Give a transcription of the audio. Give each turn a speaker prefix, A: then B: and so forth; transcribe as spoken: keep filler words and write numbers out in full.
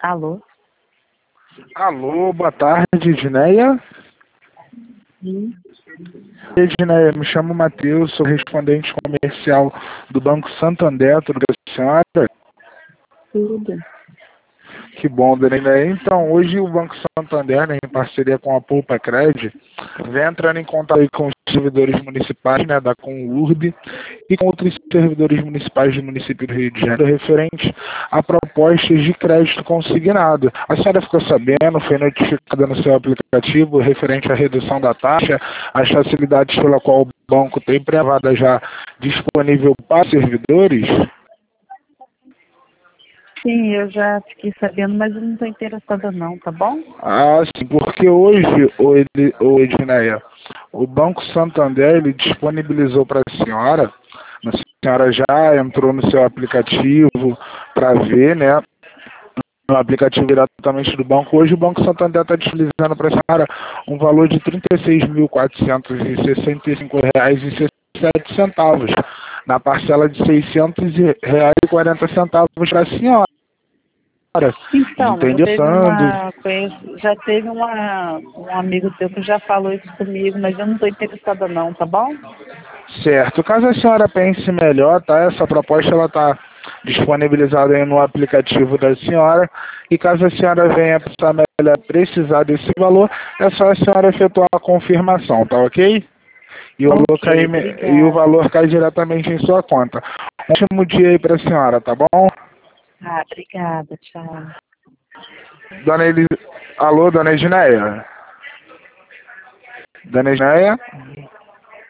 A: Alô?
B: Alô, boa tarde, Edneia.
A: Sim.
B: Edneia, me chamo Matheus, sou respondente comercial do Banco Santander, tudo bem, senhora?
A: Tudo.
B: Que bom, dona Edneia. Então, hoje o Banco Santander, né, em parceria com a Poupa Cred, vem entrando em contato aí com os servidores municipais, né, da Conurb, e com outros servidores municipais do município do Rio de Janeiro, referente a propostas de crédito consignado. A senhora ficou sabendo, foi notificada no seu aplicativo, referente à redução da taxa, as facilidades pela qual o banco tem privada já disponível para servidores?
A: Sim, eu já fiquei sabendo, mas eu não estou interessada não, tá bom?
B: Ah, sim, porque hoje, o, Ed- o Edneia, o Banco Santander, ele disponibilizou para a senhora, a senhora já entrou no seu aplicativo para ver, né, no aplicativo diretamente do banco. Hoje o Banco Santander está disponibilizando para a senhora um valor de trinta e seis mil quatrocentos e sessenta e cinco reais e sessenta e sete centavos, na parcela de seiscentos reais e quarenta centavos para a senhora.
A: Então, já
B: Entendeu?
A: teve uma conheço- já teve uma, um amigo teu que já falou isso comigo, mas eu não estou interessada não, tá bom?
B: Certo. Caso a senhora pense melhor, tá? Essa proposta ela está disponibilizada aí no aplicativo da senhora. E caso a senhora venha precisar, melhor, precisar desse valor, é só a senhora efetuar a confirmação, tá ok? E o valor cai,
A: Ok,
B: e o
A: obrigada.
B: valor cai diretamente em sua conta. Um ótimo dia aí para a senhora, tá bom?
A: Ah, obrigada, tchau.
B: Dona Elis... Alô, dona Edneia? Dona Edneia?